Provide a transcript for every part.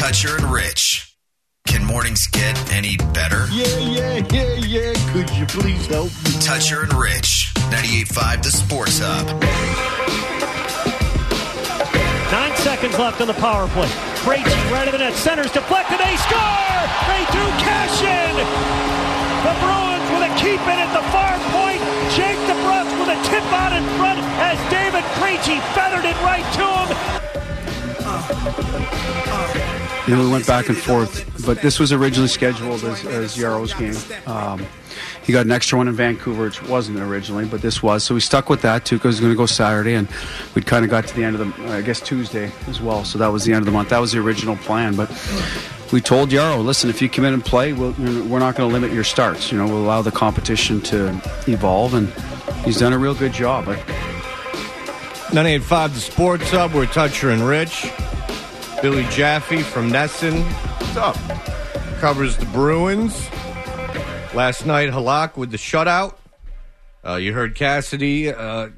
Toucher and Rich. Can mornings get any better? Yeah. Could you please help me? Toucher and Rich. 98.5 The Sports Hub. 9 seconds left on the power play. Krejci right of the net. Centers deflected. They score! They do cash in! The Bruins with a keep in at the far point. Jake DeBrusk with a tip out in front as David Krejci feathered it right to him. We went back and forth, but this was originally scheduled as Yaro's game. He got an extra one in Vancouver, which wasn't originally, but this was. So we stuck with that. Tuukka was going to go Saturday, and we'd kind of got to the end of Tuesday as well. So that was the end of the month. That was the original plan. But we told Yaro, listen, if you come in and play, we're not going to limit your starts. We'll allow the competition to evolve, and he's done a real good job. 98.5 The Sports Hub. We're Toucher and Rich. Billy Jaffe from Nesson. What's up? Covers the Bruins. Last night, Halak with the shutout. You heard Cassidy,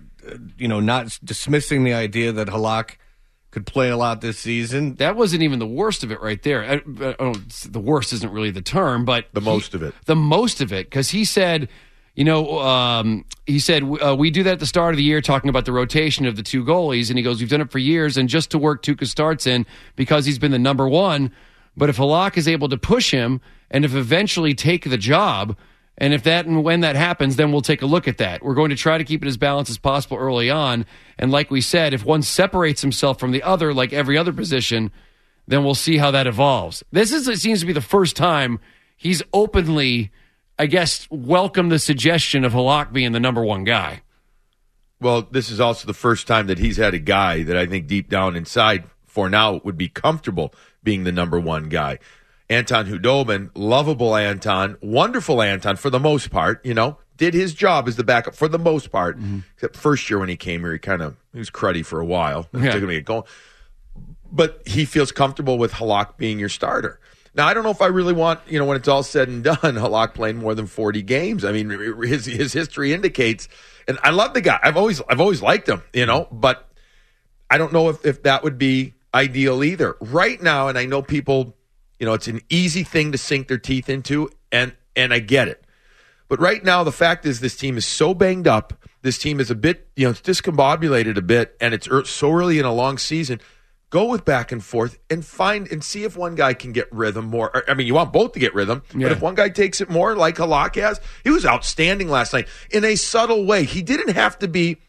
not dismissing the idea that Halak could play a lot this season. That wasn't even the worst of it right there. The worst isn't really the term, but most of it. The most of it, because he said, we do that at the start of the year, talking about the rotation of the two goalies, and he goes, we've done it for years, and just to work Tuukka starts in because he's been the number one. But if Halak is able to push him, and if eventually take the job, and if that and when that happens, then we'll take a look at that. We're going to try to keep it as balanced as possible early on. And like we said, if one separates himself from the other, like every other position, then we'll see how that evolves. It seems to be the first time he's openly, I guess, welcomed the suggestion of Halak being the number one guy. Well, this is also the first time that he's had a guy that I think deep down inside for now would be comfortable being the number one guy. Anton Khudobin, lovable Anton, wonderful Anton for the most part, did his job as the backup for the most part. Mm-hmm. Except first year when he came here, he was cruddy for a while. Yeah. Took him to get going. But he feels comfortable with Halak being your starter. Now, I don't know if I really want, when it's all said and done, Halak playing more than 40 games. I mean, his history indicates, and I love the guy. I've always liked him, but I don't know if that would be ideal either. Right now, and I know people, it's an easy thing to sink their teeth into, and I get it. But right now, the fact is this team is so banged up. This team is a bit, it's discombobulated a bit, and it's so early in a long season. Go with back and forth and find and see if one guy can get rhythm more. I mean, you want both to get rhythm, but if one guy takes it more, like Halak has, he was outstanding last night in a subtle way. He didn't have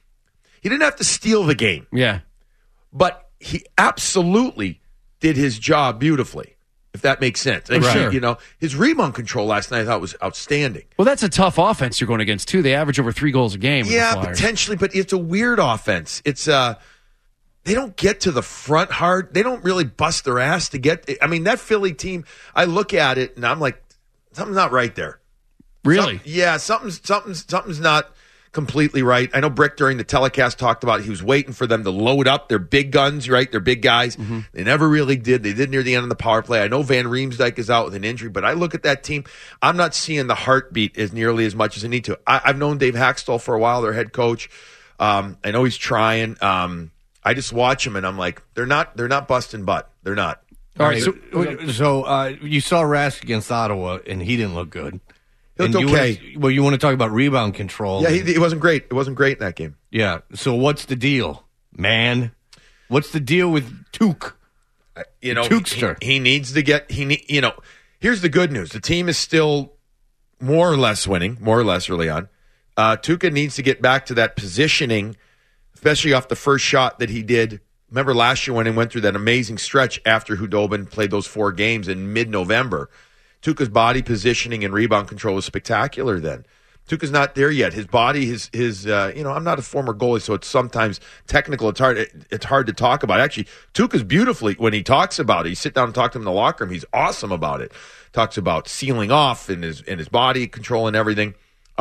to steal the game. Yeah. But he absolutely did his job beautifully, if that makes sense. And sure. His rebound control last night I thought was outstanding. Well, that's a tough offense you're going against, too. They average over 3 goals a game. Yeah, potentially, but it's a weird offense. It's they don't get to the front hard. They don't really bust their ass to get. I mean, that Philly team, I look at it and I'm like, something's not right there. Really? Something's not completely right. I know Brick during the telecast talked about he was waiting for them to load up their big guns, right? Their big guys. Mm-hmm. They never really did. They did near the end of the power play. I know Van Riemsdyk is out with an injury, but I look at that team. I'm not seeing the heartbeat as nearly as much as I need to. I've known Dave Haxtell for a while, their head coach. I know he's trying. I just watch them and I'm like, they're not busting butt. They're not. All right. So you saw Rask against Ottawa and he didn't look good. He looked okay. You want to talk about rebound control? Yeah, it wasn't great. It wasn't great in that game. Yeah. So what's the deal, man? What's the deal with Tuuk? Tukester. He needs to get. Here's the good news. The team is still more or less winning, more or less early on. Tuukka needs to get back to that positioning, especially off the first shot that he did. Remember last year when he went through that amazing stretch after Khudobin played those 4 games in mid-November. Tuukka's body positioning and rebound control was spectacular then. Tuukka's not there yet. His body, I'm not a former goalie, so it's sometimes technical. It's hard to talk about. Actually, Tuukka's beautifully, when he talks about it, you sit down and talk to him in the locker room, he's awesome about it. Talks about sealing off and his body control and everything.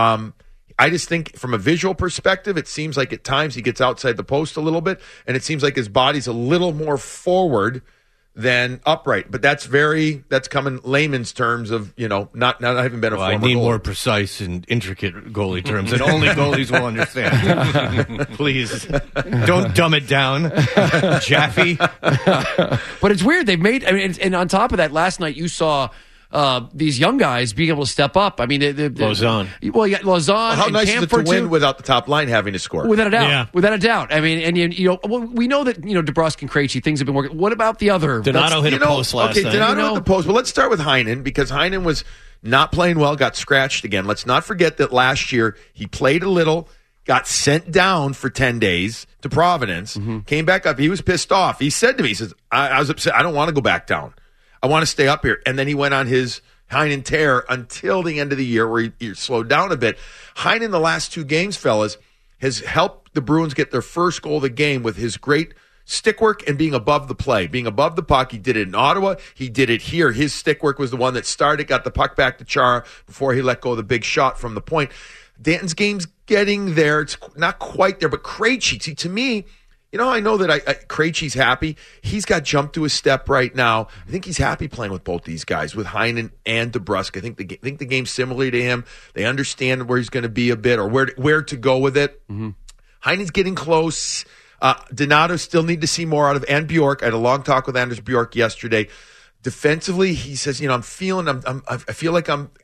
I just think from a visual perspective, it seems like at times he gets outside the post a little bit, and it seems like his body's a little more forward than upright. But that's coming layman's terms of, not having been a former I need goalie. more precise and intricate goalie terms that only goalies will understand. Please, don't dumb it down, Jaffe. But it's weird. They've made, and on top of that, last night you saw these young guys being able to step up. I mean, Lauzon. Well, yeah, Lauzon. How and nice is it to Camphor, win too. without the top line having to score? Without a doubt. Yeah. Without a doubt. I mean, and we know that DeBrusk and Krejci, things have been working. What about the other? Donato hit a post last night. Donato hit the post. But let's start with Heinen, because Heinen was not playing well, got scratched again. Let's not forget that last year he played a little, got sent down for 10 days to Providence, came back up. He was pissed off. He said to me, he says, I was upset. I don't want to go back down. I want to stay up here. And then he went on his Heinen tear until the end of the year where he slowed down a bit. Heinen, the last 2 games, fellas, has helped the Bruins get their first goal of the game with his great stick work and being above the play, being above the puck. He did it in Ottawa. He did it here. His stick work was the one that started, got the puck back to Chara before he let go of the big shot from the point. Danton's game's getting there. It's not quite there, but Krejci, see, to me, I know that Krejci's happy. He's got jump to his step right now. I think he's happy playing with both these guys, with Heinen and DeBrusk. I think the game's similarly to him. They understand where he's going to be a bit or where to go with it. Heinen's getting close. Donato still need to see more out of, and Bjork. I had a long talk with Anders Bjork yesterday. Defensively, he says, I feel like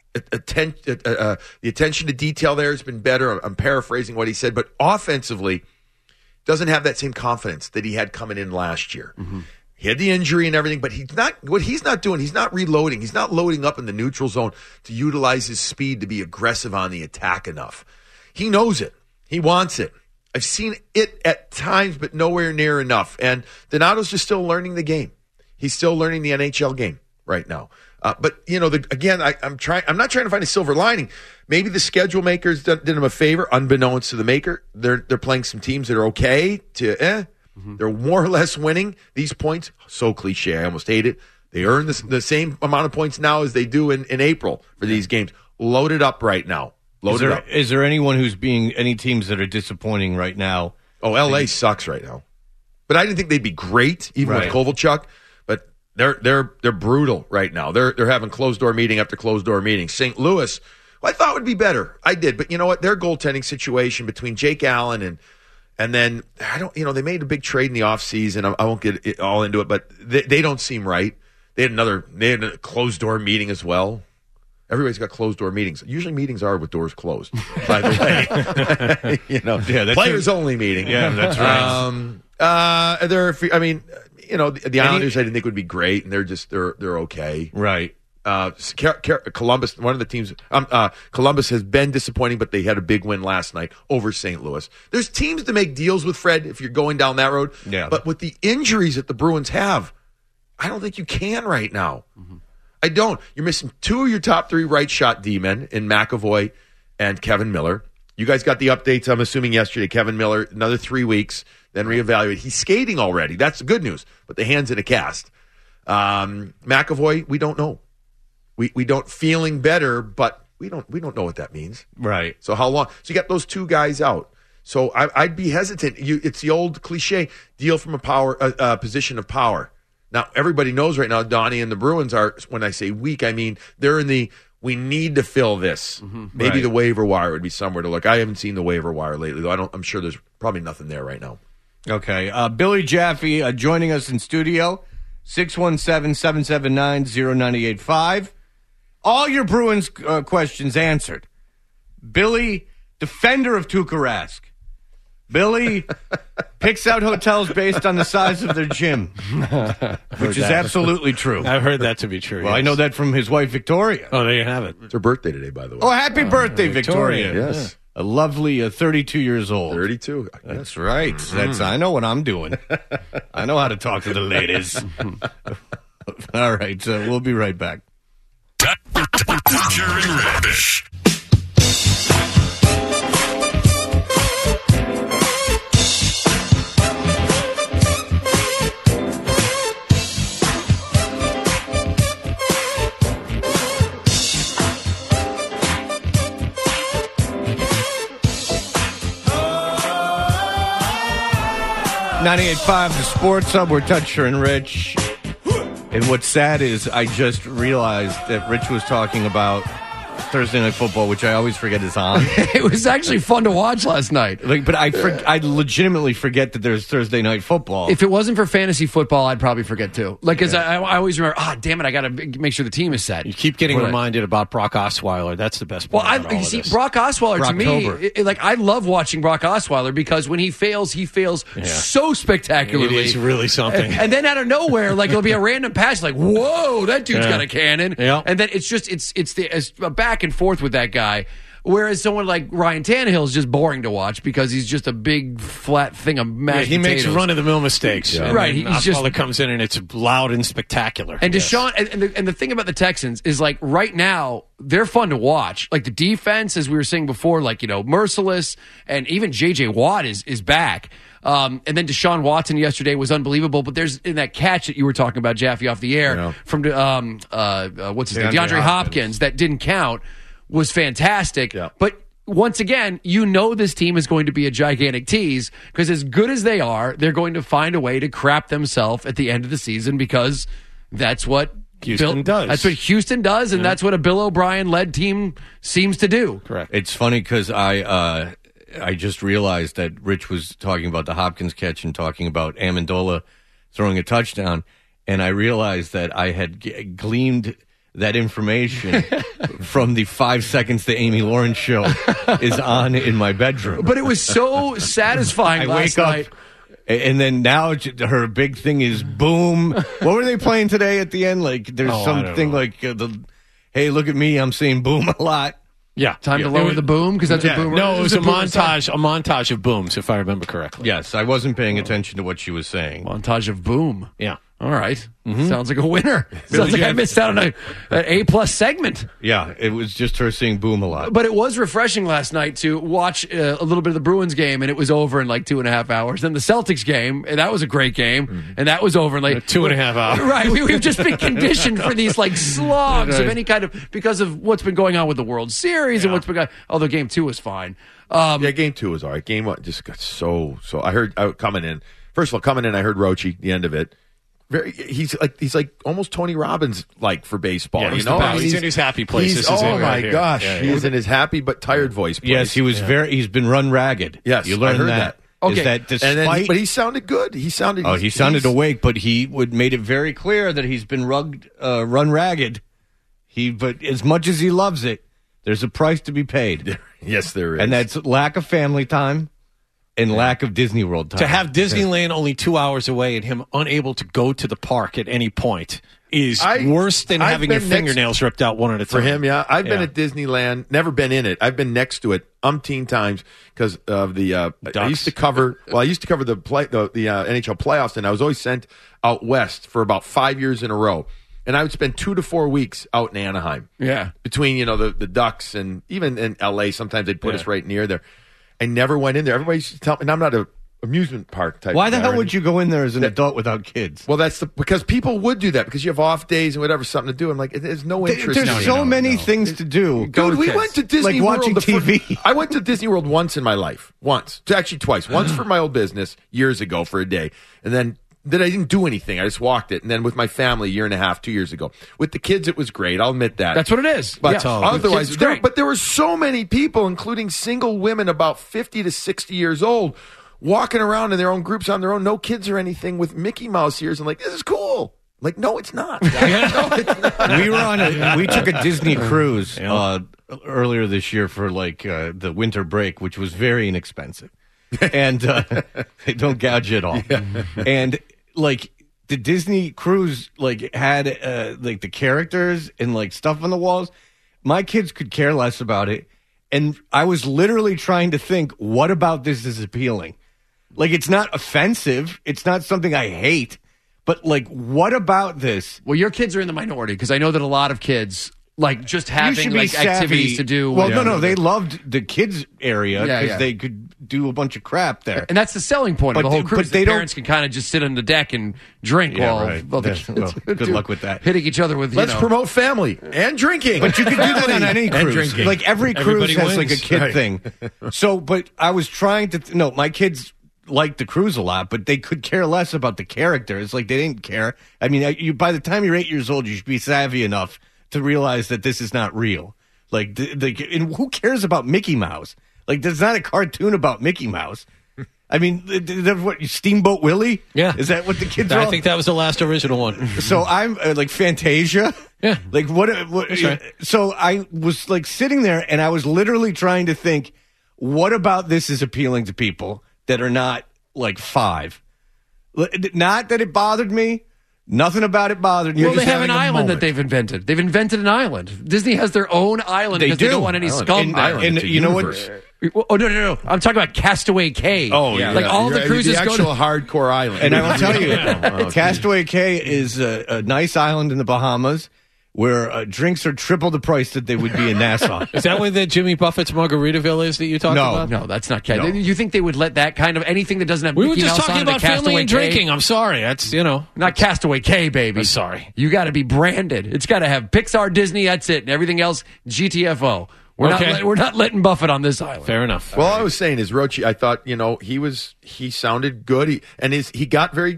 the attention to detail there has been better. I'm paraphrasing what he said, but offensively, doesn't have that same confidence that he had coming in last year. He had the injury and everything, but he's not doing, he's not reloading. He's not loading up in the neutral zone to utilize his speed to be aggressive on the attack enough. He knows it. He wants it. I've seen it at times, but nowhere near enough. And Donato's just still learning the game. He's still learning the NHL game right now. But I'm not trying to find a silver lining. Maybe the schedule makers did him a favor, unbeknownst to the maker. They're playing some teams that are okay to They're more or less winning these points. So cliche, I almost hate it. They earn the same amount of points now as they do in April for these games. Loaded up right now. Up. Is there anyone who's any teams that are disappointing right now? Oh, LA sucks right now. But I didn't think they'd be great, even with Kovalchuk. But they're brutal right now. They're having closed door meeting after closed door meeting. St. Louis, I thought would be better. I did, but you know what? Their goaltending situation between Jake Allen and then they made a big trade in the offseason. I won't get all into it, but they don't seem right. They had a closed door meeting as well. Everybody's got closed door meetings. Usually meetings are with doors closed, by the way. Players only meeting. Yeah, that's right. The Islanders I didn't think would be great, and they're okay. Right. Columbus, one of the teams, Columbus has been disappointing, but they had a big win last night over St. Louis. There's teams to make deals with, Fred, if you're going down that road. Yeah. But with the injuries that the Bruins have, I don't think you can right now. Mm-hmm. I don't. You're missing 2 of your top 3 right shot D-men in McAvoy and Kevin Miller. You guys got the updates, I'm assuming, yesterday. Kevin Miller, another 3 weeks, then reevaluate. He's skating already. That's the good news. But the hand's in a cast. McAvoy, we don't know. We don't feeling better, but we don't know what that means. Right. So how long? So you got those 2 guys out. So I'd be hesitant. It's the old cliche, deal from a position of power. Now, everybody knows right now, Donnie and the Bruins are, when I say weak, I mean they're in the, we need to fill this. Mm-hmm. Maybe the waiver wire would be somewhere to look. I haven't seen the waiver wire lately, though. I'm sure there's probably nothing there right now. Okay. Billy Jaffe joining us in studio, 617-779-0985. All your Bruins questions answered. Billy, defender of Tuukka Rask. Billy picks out hotels based on the size of their gym, which is absolutely true. I've heard that to be true. Well, yes. I know that from his wife, Victoria. Oh, there you have it. It's her birthday today, by the way. Oh, happy birthday, Victoria. Yes. A lovely 32 years old. 32. That's right. I know what I'm doing. I know how to talk to the ladies. All right, so we'll be right back. Butcher and Rich. .98.5 The Sports Hub. We're Toucher and Rich. And what's sad is I just realized that Rich was talking about Thursday Night Football, which I always forget is on. It was actually fun to watch last night. But I legitimately forget that there's Thursday Night Football. If it wasn't for fantasy football, I'd probably forget too. Like, because I always remember, damn it, I got to make sure the team is set. You keep getting reminded about Brock Osweiler. That's the best part. Well, you see, Brock Osweiler, to me, I love watching Brock Osweiler because when he fails so spectacularly. It is really something. And then out of nowhere, like, it'll be a random pass, like, whoa, that dude's got a cannon. Yeah. And then it's a back and forth with that guy. Whereas someone like Ryan Tannehill is just boring to watch because he's just a big flat thing of mashed he makes potatoes. run-of-the-mill mistakes. Yeah. Right. He's just comes in and it's loud and spectacular. And Deshaun, and the thing about the Texans is, like, right now, they're fun to watch. Like, the defense, as we were saying before, like, merciless, and even J.J. Watt is back. And then Deshaun Watson yesterday was unbelievable. But there's in that catch that you were talking about, Jaffe, off the air from what's his name, DeAndre Hopkins, that didn't count, was fantastic. Yeah. But once again, this team is going to be a gigantic tease because as good as they are, they're going to find a way to crap themselves at the end of the season because that's what Houston does. That's what Houston does, and that's what a Bill O'Brien-led team seems to do. Correct. It's funny because I just realized that Rich was talking about the Hopkins catch and talking about Amendola throwing a touchdown, and I realized that I had gleaned that information from the 5 seconds the Amy Lawrence show is on in my bedroom. But it was so satisfying last night. And then now her big thing is boom. What were they playing today at the end? Like there's something like hey, look at me, I'm saying boom a lot. Yeah, time to lower the boom because that's what boom. No, it was a montage of booms, if I remember correctly. Yes, I wasn't paying attention to what she was saying. Montage of boom. Yeah. All right. Sounds like a winner. Sounds like I missed out on an A+ segment. Yeah, it was just her saying boom a lot. But it was refreshing last night to watch a little bit of the Bruins game, and it was over in like 2.5 hours. Then the Celtics game, and that was a great game, and that was over in like 2.5 hours. Right. We've just been conditioned for these like slogs of any kind of, because of what's been going on with the World Series and what's been going on. Although game 2 was fine. Game 2 was all right. Game 1 just got so. I heard coming in. First of all, I heard Rochi, the end of it. He's like almost Tony Robbins like for baseball. Yeah, he's in his happy place. Oh my gosh, he is in his happy but tired voice place. Yes, he was he's been run ragged. Yes, you learned that. Okay, is that despite, but he sounded good. He sounded awake, but he made it very clear that he's been run ragged. But as much as he loves it, there's a price to be paid. Yes, there is, and that's lack of family time. And lack of Disney World time. To have Disneyland only 2 hours away and him unable to go to the park at any point is worse than having your fingernails ripped out one at a time. For him, yeah. I've been at Disneyland, never been in it. I've been next to it umpteen times because of the I used to cover the NHL playoffs, and I was always sent out west for about 5 years in a row. And I would spend 2 to 4 weeks out in Anaheim. Yeah. Between, the Ducks and even in LA, sometimes they'd put us right near there. I never went in there. Everybody used to tell me, and I'm not an amusement park type. Why the hell would you go in there as an adult without kids? Well, because people would do that because you have off days and whatever, something to do. I'm like, there's no interest. There's so many things to do. Dude, we went to Disney like World. Watching TV. I went to Disney World once in my life. Actually twice. Once for my old business years ago for a day, and then I didn't do anything. I just walked it. And then with my family 1.5 years, 2 years ago. With the kids, it was great. I'll admit that. That's what it is. But yeah. Otherwise, but there were so many people, including single women about 50 to 60 years old, walking around in their own groups on their own, no kids or anything, with Mickey Mouse ears. And like, this is cool. Like, no, it's not. No, it's not. We took a Disney cruise earlier this year for the winter break, which was very inexpensive. And they don't gouge at all. Yeah. And the Disney cruise had the characters and stuff on the walls. My kids could care less about it, and I was literally trying to think, what about this is appealing? It's not offensive, it's not something I hate, but what about this? Well, your kids are in the minority because I know that a lot of kids just having activities to do. Well, no, they loved the kids area because they could do a bunch of crap there, and that's the selling point of the whole cruise. The parents can kind of just sit on the deck and drink while the kids good luck with that, hitting each other with. Let's promote family and drinking, but you can do that on any cruise. Every cruise has a kid thing. So, but I was trying to. No, my kids like the Crews a lot, but they could care less about the character. It's like they didn't care. I mean, by the time you're 8 years old, you should be savvy enough to realize that this is not real. Like, and who cares about Mickey Mouse? Like, there's not a cartoon about Mickey Mouse. I mean, what, Steamboat Willie? Yeah. Is that what the kids are? I think that was the last original one. So I'm like Fantasia. Yeah. Like what right. So I was like sitting there and I was literally trying to think, what about this is appealing to people that are not like 5? Not that it bothered me. Nothing about it bothered me. Well, they have an island that they've invented. They've invented an island. Disney has their own island because they don't want any scum there. And you know what? Oh, no. I'm talking about Castaway Cay. Oh, yeah. Like all the cruises the go actual to hardcore island. And I will tell you, Castaway Cay is a nice island in the Bahamas where drinks are triple the price that they would be in Nassau. Is that where the Jimmy Buffett's Margaritaville is that you talked about? No, that's not Castaway. No. You think they would let that kind of anything that doesn't have We were Mickey just Mouse talking on about family and drinking. I'm sorry. That's, Not Castaway Cay, baby. I'm sorry. You got to be branded. It's got to have Pixar, Disney, that's it. And everything else, GTFO. We're not letting Buffett on this island. Fair enough. Well, I was saying is Rochi. I thought he sounded good. He got very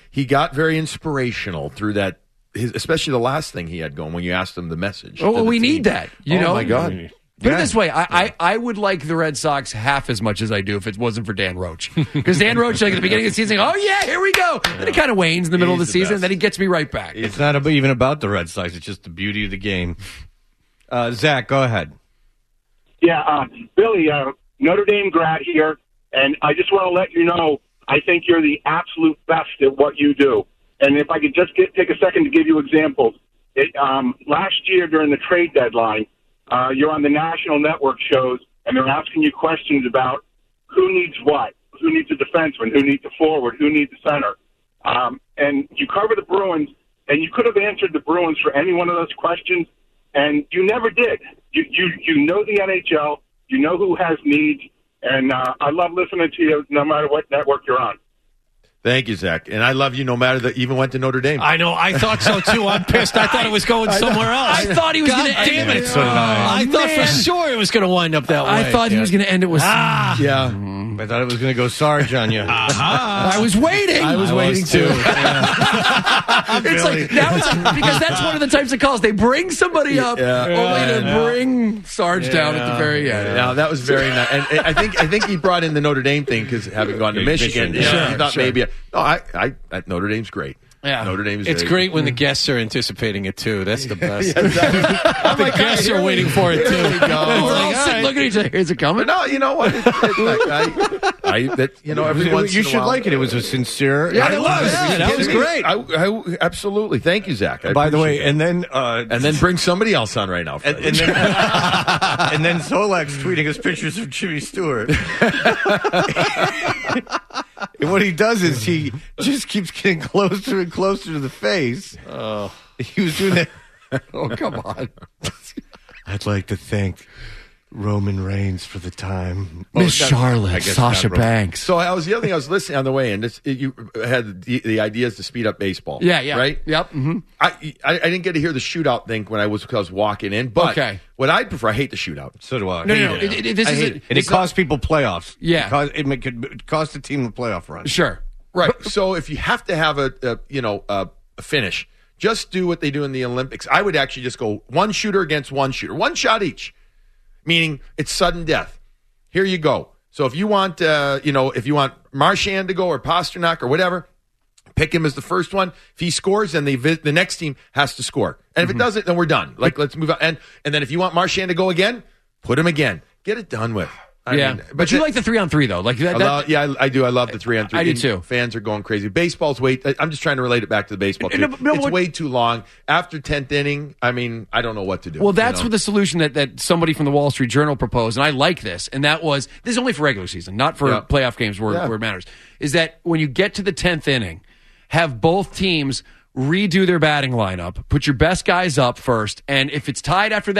inspirational through that. Especially the last thing he had going when you asked him the message. Oh, we need that. You know, my God. Put it this way, I would like the Red Sox half as much as I do if it wasn't for Dan Roach. Because Dan Roach, like at the beginning of the season, oh yeah, here we go. Then it kind of wanes in the middle of the season, and then he gets me right back. It's not even about the Red Sox. It's just the beauty of the game. Zach, go ahead. Yeah, Billy, Notre Dame grad here, and I just want to let you know, I think you're the absolute best at what you do. And if I could just take a second to give you examples. Last year during the trade deadline, you're on the national network shows, and they're asking you questions about who needs what, who needs a defenseman, who needs a forward, who needs a center. And you cover the Bruins, and you could have answered the Bruins for any one of those questions, and you never did. You know the NHL, you know who has needs, and I love listening to you no matter what network you're on. Thank you, Zach. And I love you no matter that you even went to Notre Dame. I know. I thought so, too. I'm pissed. I thought it was going somewhere else. I thought he was going to damn end it. it. So did I. I thought for sure it was going to wind up that way. I thought he was going to end it with Yeah. I thought it was going to go Sarge on you. I was waiting. I was waiting, too. It's like, because that's one of the types of calls. They bring somebody up only to bring Sarge down at the very end. Now that was very nice, and I think he brought in the Notre Dame thing because having gone to Michigan, he thought maybe. Notre Dame's great. Yeah. Notre Dame's. It's great when the guests are anticipating it too. That's the best. The guests are waiting for it too. There we go. We're all sitting looking at each other. Is it coming? But no, you know what? Every once You in a should while, like it. It was a sincere. Yeah, it was. Yeah, that was great. I absolutely. Thank you, Zach. By the way, and then bring somebody else on right now. and then Solak's tweeting us pictures of Jimmy Stewart. And what he does is he just keeps getting closer and closer to the face. Oh. He was doing that. Oh, come on. I'd like to thank Roman Reigns for the time. Miss Charlotte, Sasha Banks. So the other thing I was listening on the way in. You had the ideas to speed up baseball. Yeah. Right. Yep. Mm-hmm. I didn't get to hear the shootout thing when I was walking in. But what I prefer, I hate the shootout. So do I. No. It costs people playoffs. Yeah. It could cost a team a playoff run. Sure. Right. So if you have to have a finish, just do what they do in the Olympics. I would actually just go one shooter against one shooter, one shot each. Meaning it's sudden death. Here you go. So if you want, if you want Marchand to go or Pasternak or whatever, pick him as the first one. If he scores, then the next team has to score. And if it doesn't, then we're done. Let's move on. And then if you want Marchand to go again, put him again. Get it done with. I mean, but you like the 3-on-3 though, like that. I do. I love the 3-on-3. I do too. Fans are going crazy. Baseball's I'm just trying to relate it back to the baseball. It's way too long. After 10th inning, I mean, I don't know what to do. Well, that's what the solution that somebody from the Wall Street Journal proposed, and I like this. And that was this is only for regular season, not for playoff games where it matters. Is that when you get to the 10th inning, have both teams redo their batting lineup, put your best guys up first, and if it's tied after that,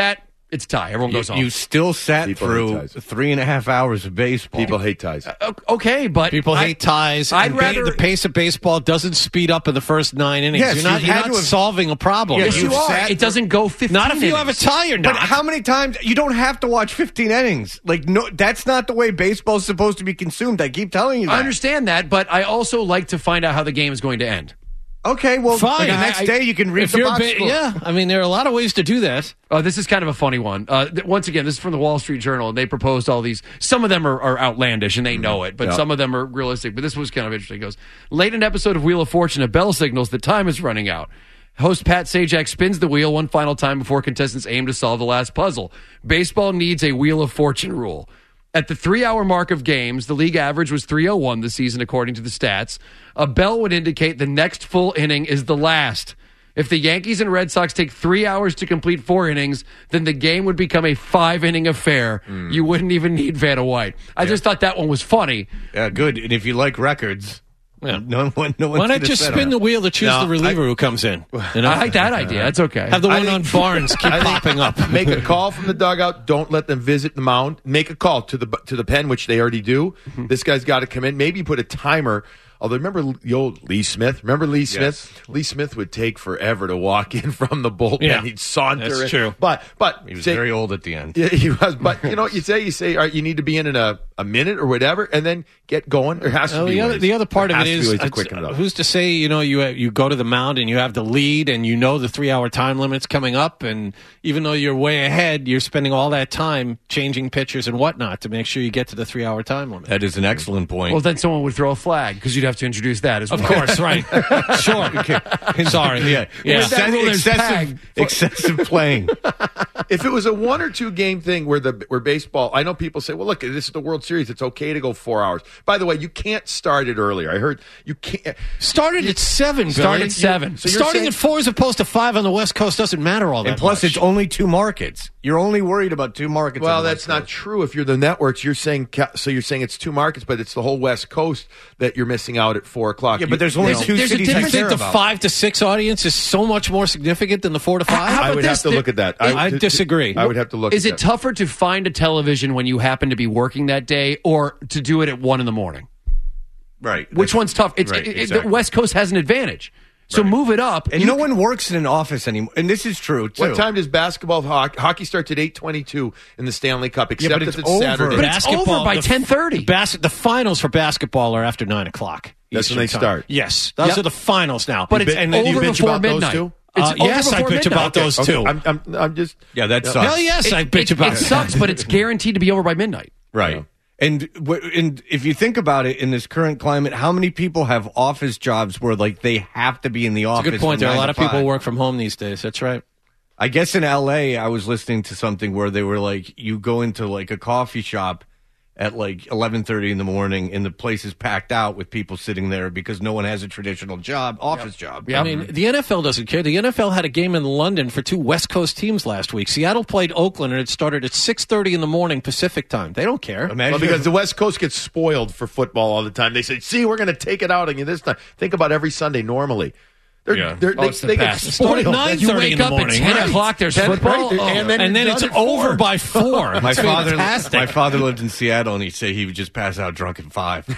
It's a tie. Everyone goes home. You still sat People through hate ties. 3.5 hours of baseball. People hate ties. Okay, but People hate ties. I'd and rather the pace of baseball doesn't speed up in the first 9 innings. Yes, you're you've not had to have- solving a problem. Yeah, yes, you you've are. sat It doesn't go 15 not if you have a innings. tie or not. But how many times? You don't have to watch 15 innings. Like, no, that's not the way baseball's supposed to be consumed. I keep telling you that. I understand that, but I also like to find out how the game is going to end. Okay, well, Fine. the next day you can read if the you're box score. yeah, I mean, there are a lot of ways to do that. This is kind of a funny one. Once again, this is from the Wall Street Journal, and they proposed all these. Some of them are outlandish, and they know it, but some of them are realistic. But this was kind of interesting. It goes, late in an episode of Wheel of Fortune, a bell signals that time is running out. Host Pat Sajak spins the wheel one final time before contestants aim to solve the last puzzle. Baseball needs a Wheel of Fortune rule. At the 3-hour mark of games, the league average was 301 this season, according to the stats. A bell would indicate the next full inning is the last. If the Yankees and Red Sox take 3 hours to complete 4 innings, then the game would become a 5-inning affair. You wouldn't even need Vanna White. I just thought that one was funny. Yeah, good. And if you like records, Yeah. no one. Why not just spin the wheel to choose the reliever who comes in? You know? I like that idea. That's okay. Have the one on Barnes keep popping up. Make a call from the dugout. Don't let them visit the mound. Make a call to the pen, which they already do. This guy's got to come in. Maybe put a timer. Although, remember the old Lee Smith? Remember Lee Smith? Yes. Lee Smith would take forever to walk in from the bullpen. Yeah, He'd saunter that's in. true. But He was very old at the end. Yeah, he was. But you know what you say? You say, all right, you need to be in a minute or whatever, and then get going. There has to be ways. The other part There of it has to be is, ways to quicken it up. who's to say, you go to the mound and you have the lead and you know the 3-hour time limit's coming up, and even though you're way ahead, you're spending all that time changing pitchers and whatnot to make sure you get to the 3-hour time limit. That is an excellent point. Well, then someone would throw a flag because you'd have to introduce that as well. Of course, right. Sure. Sorry. yeah. With that rule, there's Excessive playing. If it was a 1 or 2 game thing where baseball, I know people say, well, look, this is the World Series. It's okay to go 4 hours. By the way, you can't start it earlier. I heard you can't. Started at 7, Start Billy. at 7. So you're Starting saying- at 4 as opposed to 5 on the West Coast doesn't matter all that And plus, much. it's only 2 markets. You're only worried about 2 markets. Well, on the that's West not Coast. true. If you're the networks, you're saying it's 2 markets, but it's the whole West Coast that you're missing out at 4 o'clock. Yeah, but there's only 2 there's a cities. difference I You care think the about. 5 to 6 audience is so much more significant than the 4 to 5? I would have to look at that. I disagree. I would have to look Is at it that. tougher to find a television when you happen to be working that day or to do it at 1 in the morning? Right. Which one's tough? It's Right, the exactly. West Coast has an advantage. So move it up. And no one works in an office anymore. And this is true, too. What time does basketball, hockey starts at 8:22 in the Stanley Cup, except but if it's it's over. Saturday. But it's over by 10:30. The finals for basketball are after 9 o'clock. That's when they Eastern time. start. Yes. Those Yep. are the finals now. But it's and then you over bitch before about those midnight. two? It's over yes, I before bitch midnight. about those Okay, too. I'm just. Yeah, that sucks. Hell yes, I bitch about it sucks, but it's guaranteed to be over by midnight. Right. And if you think about it, in this current climate, how many people have office jobs where like they have to be in the office? That's a good point. from There are a 9 lot to of people 5? who work from home these days. That's right. I guess in LA, I was listening to something where they were like, you go into like a coffee shop at like 11:30 in the morning, and the place is packed out with people sitting there because no one has a traditional office job. I mean, the NFL doesn't care. The NFL had a game in London for 2 West Coast teams last week. Seattle played Oakland, and it started at 6:30 in the morning Pacific time. They don't care. Imagine Well, because the West Coast gets spoiled for football all the time. They say, "See, we're going to take it out on you this time." Think about every Sunday normally. They it's the they get best. spoiled. Start at 9:30 You in wake the up morning. at 10 Right. o'clock, there's 10 football. right, Oh. and then And then done it's at 4. over by 4. My It's fantastic. my father lived in Seattle, and he'd say he would just pass out drunk at 5.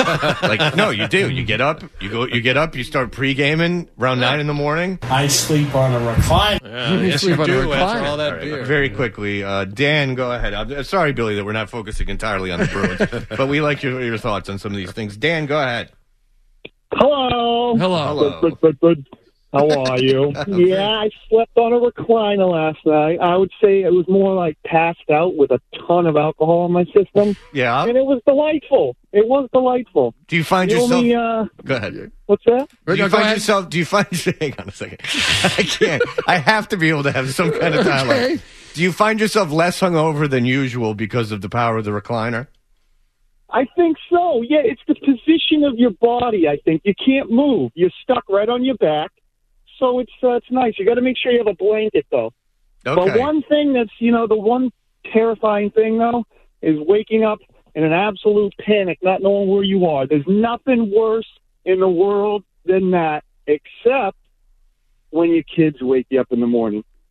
Like, no, you do. You get up, you start pre-gaming around 9 in the morning. I sleep on a recliner. Yes, sleep you on a do after recliner. all that beer. Very quickly, Dan, go ahead. I'm sorry, Billy, that we're not focusing entirely on the Bruins, but we like your thoughts on some of these things. Dan, go ahead. Hello. Hello. Good. How are you? Yeah, I slept on a recliner last night. I would say it was more like passed out with a ton of alcohol in my system. Yeah. And it was delightful. It was delightful. Do you find The yourself? only, Go ahead. what's that? Do you go find ahead. yourself? Do you find? Hang on a second. I can't. I have to be able to have some kind of dialogue. Okay. Do you find yourself less hungover than usual because of the power of the recliner? I think so. Yeah, it's the position of your body, I think. You can't move. You're stuck right on your back. So it's nice. You got to make sure you have a blanket, though. Okay. But one thing that's, the one terrifying thing, though, is waking up in an absolute panic, not knowing where you are. There's nothing worse in the world than that, except when your kids wake you up in the morning.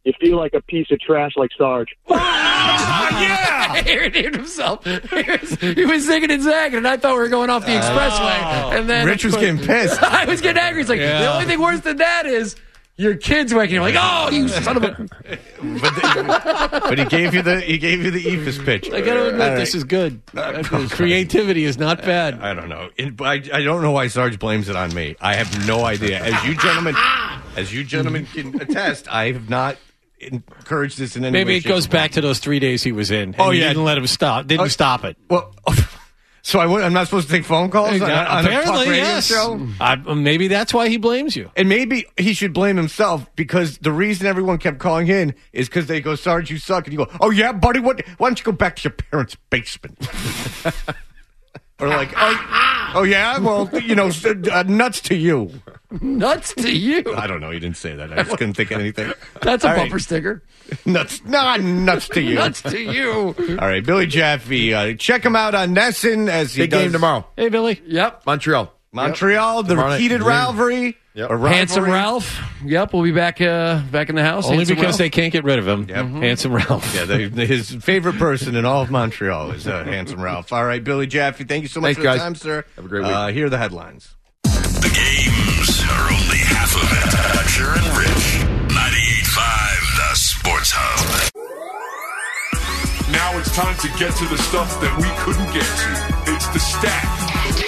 you feel like a piece of trash like Sarge. Yeah! He redeemed himself. He was zigging and zagging, and I thought we were going off the expressway. And then Rich was getting pissed. I was getting angry. He's like, the only thing worse than that is your kid's waking. You're like, oh, you son of a. But he gave you the Ephus pitch. I got to admit, this is good. Creativity is not bad. I don't know. I don't know why Sarge blames it on me. I have no idea. As you gentlemen can attest, I have not encouraged this in any way. Maybe it goes back to those 3 days he was in. Oh, you yeah. Didn't let him stop. Didn't stop it. Well, so I'm not supposed to take phone calls on a talk Apparently, radio yes. show? Maybe that's why he blames you. And maybe he should blame himself, because the reason everyone kept calling in is because they go, Sarge, you suck. And you go, oh, yeah, buddy, why don't you go back to your parents' basement? Or like, oh yeah, well, nuts to you. Nuts to you. I don't know. You didn't say that. I just couldn't think of anything. That's a All bumper right. sticker. Nuts to you. Nuts to you. All right, Billy Jaffe. Check him out on Nesson as he Big does game tomorrow. Hey, Billy. Yep. Montreal. The Tomorrow night. heated rivalry. Yep. A rivalry. Handsome Ralph. Yep, we'll be back in the house. Only Handsome because Ralph. they can't get rid of him. Yep. Handsome Ralph. Yeah, his favorite person in all of Montreal is Handsome Ralph. All right, Billy Jaffe, thank you so much Thanks, for the guys. time, sir. Have a great week. Here are the headlines. The games are only half of it. Dutcher and Rich. 98.5 The Sports Hub. Now it's time to get to the stuff that we couldn't get to. It's the stack.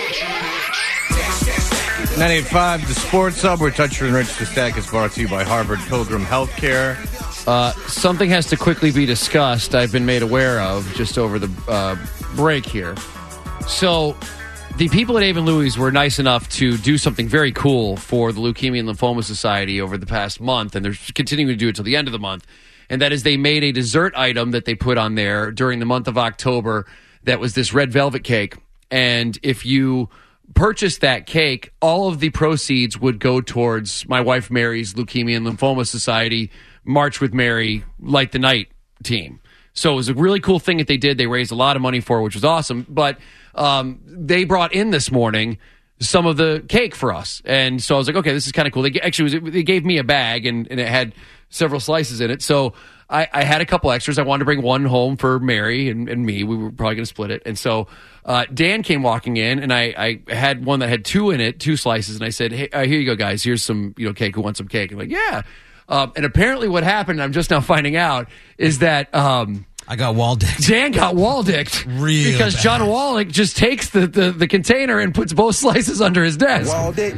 98.5, the Sports Hub, where Toucher and Rich. The Stack is brought to you by Harvard Pilgrim Healthcare. Something has to quickly be discussed. I've been made aware of just over the break here. So, the people at Avon Louis were nice enough to do something very cool for the Leukemia and Lymphoma Society over the past month, and they're continuing to do it till the end of the month. And that is, they made a dessert item that they put on there during the month of October that was this red velvet cake. And if you purchased that cake, all of the proceeds would go towards my wife Mary's Leukemia and Lymphoma Society March with Mary Light the Night team. So it was a really cool thing that they did. They raised a lot of money for it, which was awesome. But they brought in this morning some of the cake for us. And so I was like, okay, this is kind of cool. They gave me a bag, and it had several slices in it. So I had a couple extras. I wanted to bring one home for Mary and me. We were probably going to split it. And so Dan came walking in, and I had one that had two in it, 2 slices. And I said, hey, here you go, guys. Here's some cake. Who wants some cake? I'm like, yeah. And apparently what happened, I'm just now finding out, is that I got wall-dicked. Dan got wall-dicked because bad. John Wallach just takes the container and puts both slices under his desk.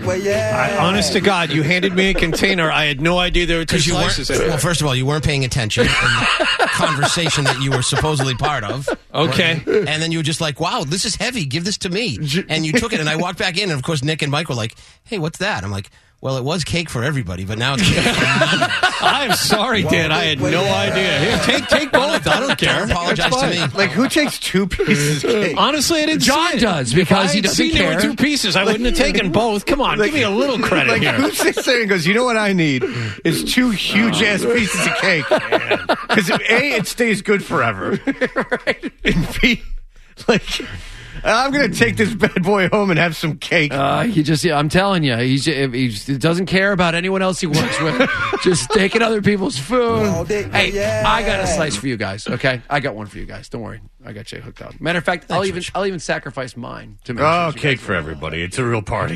Honest to God, you handed me a container. I had no idea there were 2 slices in it. Well, first of all, you weren't paying attention in the conversation that you were supposedly part of. Okay. And then you were just like, wow, this is heavy. Give this to me. And you took it, and I walked back in, and of course, Nick and Mike were like, hey, what's that? I'm like, well, it was cake for everybody, but now it's cake for me. I'm sorry, Dan. I had no idea. Here, take both. I don't care. Don't apologize to me. Like, who takes 2 pieces of cake? Honestly, I didn't John see it. does, because he If I had doesn't seen there were care. 2 pieces, I wouldn't have taken both. Come on, give me a little credit Like, here. who sits there and goes, you know what I need is 2 huge-ass pieces of cake. Because, A, it stays good forever. Right. And B, like, I'm going to take this bad boy home and have some cake. I'm telling you, he doesn't care about anyone else he works with. Just taking other people's food. Hey, I got a slice for you guys. Okay, I got one for you guys. Don't worry, I got you hooked up. Matter of fact, I'll even sacrifice mine to make sure. Cake for everybody. It's a real party.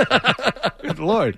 Good Lord.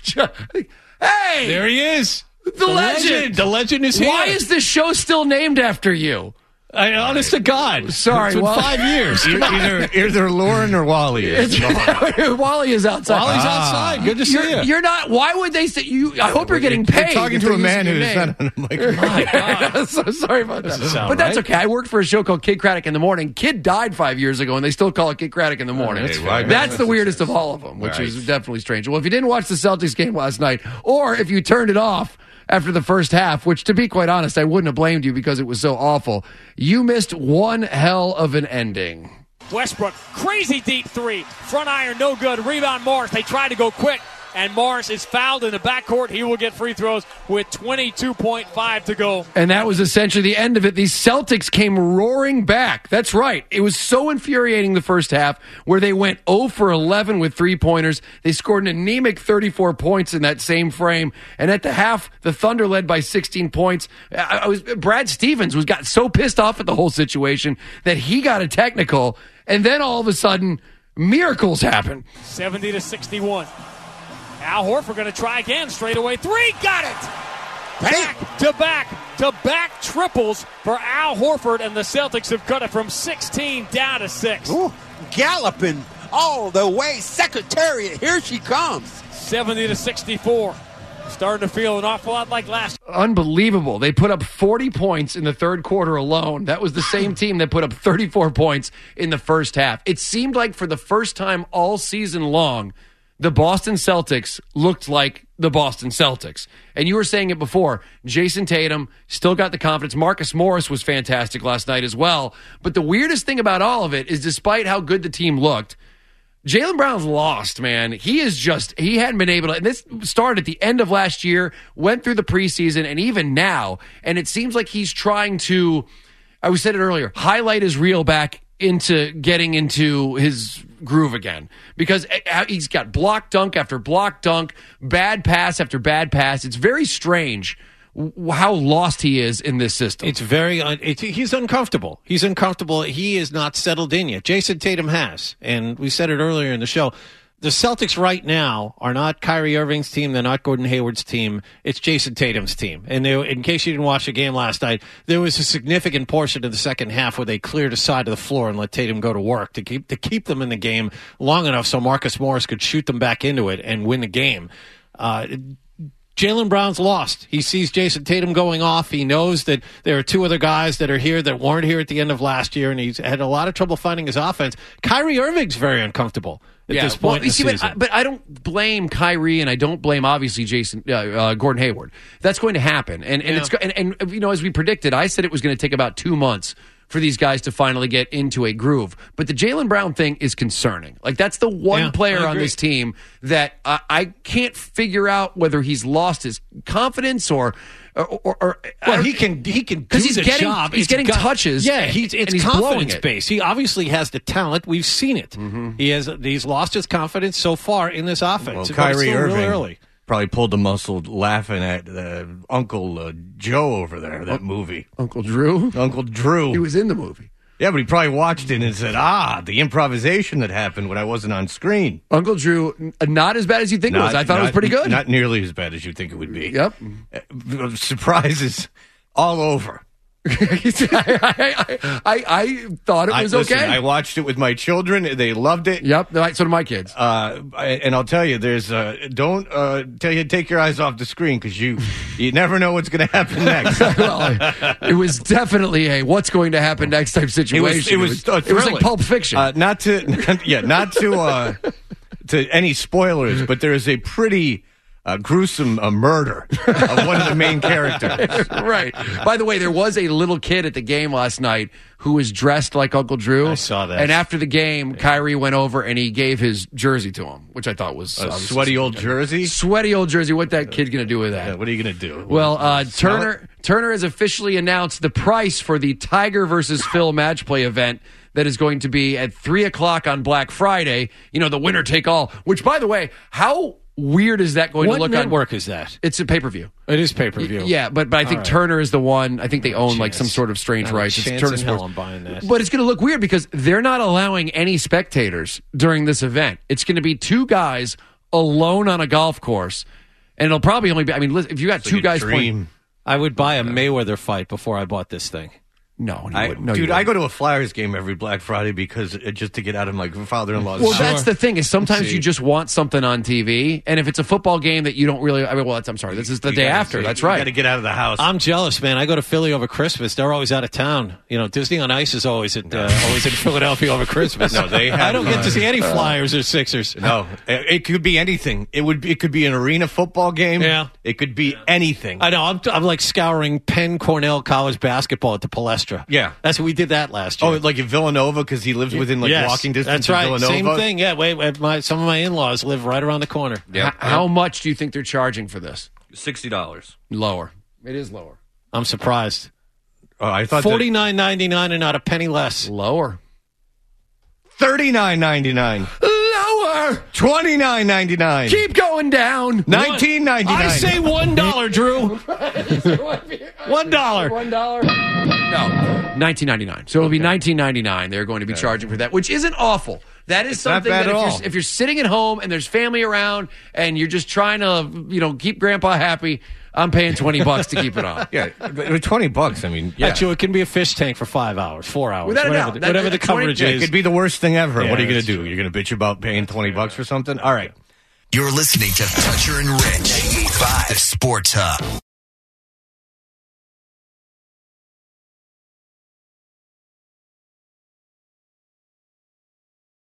Hey, There he is. the legend. The legend is here. Why is this show still named after you? Honest to God. Sorry, It's been well- 5 years. Either Lauren or Wally is. Wally is outside. Wally's outside. Good to see you. You're not. Why would they say you? I hope you're getting paid. You're talking if to they're a man using who's your not name. on a microphone. I'm so sorry about that. Doesn't sound But that's right. okay. I worked for a show called Kid Craddock in the Morning. Kid died 5 years ago, and they still call it Kid Craddock in the Morning. Hey, why not? That's the weirdest of all of them, which Right. is definitely strange. Well, if you didn't watch the Celtics game last night, or if you turned it off after the first half, which, to be quite honest, I wouldn't have blamed you because it was so awful, you missed one hell of an ending. Westbrook, crazy deep 3. Front iron, no good. Rebound Morris. They tried to go quick. and Morris is fouled in the backcourt. He will get free throws with 22.5 to go. And that was essentially the end of it. These Celtics came roaring back. That's right. It was so infuriating the first half where they went 0 for 11 with three-pointers. They scored an anemic 34 points in that same frame. And at the half, the Thunder led by 16 points. Brad Stevens got so pissed off at the whole situation that he got a technical. And then all of a sudden, miracles happen. 70-61. Al Horford going to try again. Straight away three. Got it. Back-to-back triples for Al Horford, and the Celtics have cut it from 16 down to 6. Ooh, galloping all the way. Secretariat, here she comes. 70-64. Starting to feel an awful lot like last. Unbelievable. They put up 40 points in the third quarter alone. That was the same team that put up 34 points in the first half. It seemed like for the first time all season long, the Boston Celtics looked like the Boston Celtics. And you were saying it before, Jason Tatum still got the confidence. Marcus Morris was fantastic last night as well. But the weirdest thing about all of it is despite how good the team looked, Jaylen Brown's lost, man. He hadn't been able to, and this started at the end of last year, went through the preseason, and even now, and it seems like he's trying to, I said it earlier, highlight his reel back into getting into his groove again. Because he's got block dunk after block dunk, bad pass after bad pass. It's very strange how lost he is in this system. It's he's uncomfortable. He's uncomfortable. He is not settled in yet. Jason Tatum has. And we said it earlier in the show. The Celtics right now are not Kyrie Irving's team. They're not Gordon Hayward's team. It's Jason Tatum's team. And in case you didn't watch the game last night, there was a significant portion of the second half where they cleared a side of the floor and let Tatum go to work to keep them in the game long enough so Marcus Morris could shoot them back into it and win the game. Jaylen Brown's lost. He sees Jason Tatum going off. He knows that there are two other guys that are here that weren't here at the end of last year, and he's had a lot of trouble finding his offense. Kyrie Irving's very uncomfortable at this point in the season. But I don't blame Kyrie, and I don't blame, obviously, Gordon Hayward. That's going to happen. And as we predicted, I said it was going to take about 2 months for these guys to finally get into a groove. But the Jaylen Brown thing is concerning. Like, that's the one player on this team that I can't figure out whether he's lost his confidence or he can do the job. He's getting touches. Yeah, it's confidence based. He obviously has the talent. We've seen it. Mm-hmm. He's lost his confidence so far in this offense. Well, Kyrie Irving really early. Probably pulled the muscle laughing at Uncle Joe over there, that movie. Uncle Drew? Uncle Drew. He was in the movie. Yeah, but he probably watched it and said, the improvisation that happened when I wasn't on screen. Uncle Drew, not as bad as you think it was. I thought it was pretty good. Not nearly as bad as you think it would be. Yep. Surprises all over. I thought it was okay. I watched it with my children. They loved it. Yep, so do my kids. And I'll tell you, don't take your eyes off the screen because you never know what's going to happen next. Well, it was definitely a what's going to happen next type situation. It was like Pulp Fiction. Not to any spoilers, but there is a pretty gruesome murder of one of the main characters. Right. By the way, there was a little kid at the game last night who was dressed like Uncle Drew. I saw that. And after the game, Kyrie went over and he gave his jersey to him, which I thought was a sweaty old jersey. Sweaty old jersey. What that kid going to do with that? Yeah, what are you going to do? Well, Turner has officially announced the price for the Tiger versus Phil match play event that is going to be at 3:00 on Black Friday. The winner take all. Which, by the way, how weird is that going to look on? What network is that? It's a pay-per-view. It is pay-per-view. Yeah, but I think Turner is the one. I think they own like some sort of strange rights. It's Turner Sports. I'm buying that. But it's going to look weird because they're not allowing any spectators during this event. It's going to be two guys alone on a golf course, and it'll probably only be. Listen, if you got two guys playing, I would buy a Mayweather fight before I bought this thing. No, dude, I go to a Flyers game every Black Friday because just to get out of my father-in-law's. Well, that's the thing is sometimes you just want something on TV, and if it's a football game that you don't really, I'm sorry, this is the day after. That's right. You got to get out of the house. I'm jealous, man. I go to Philly over Christmas. They're always out of town. Disney on Ice is always in Philadelphia over Christmas. No, they have. I don't get to see any Flyers or Sixers. No, it could be anything. It could be an arena football game. Yeah, it could be anything. I know. I'm like scouring Penn Cornell college basketball at the Palestra. extra. Yeah. That's what we did that last year. Oh, like in Villanova because he lives within like Yes, walking distance. That's right. Of Villanova. Same thing. Yeah. Some of my in-laws live right around the corner. How much do you think they're charging for this? $60. Lower. It is lower. I'm surprised. Oh, I thought $49.99 and not a penny less. Lower. $39.99. Lower. $29.99. Keep going down. $19.99. I say $1, Drew. $1. No, $19.99. So it'll be $19.99. They're going to be charging for that, which isn't awful. That is something not bad that at all. if you're sitting at home and there's family around and you're just trying to, keep Grandpa happy, I'm paying $20 to keep it on. Yeah, but $20. I mean, yeah. Actually, it can be a fish tank for 5 hours, 4 hours, Without a whatever, doubt. whatever the coverage It is. could be the worst thing ever. Yeah, What are you going that's to do? You're going to bitch about paying $20 for something? All right. You're listening to Toucher and Rich, 98.5 Sports Hub.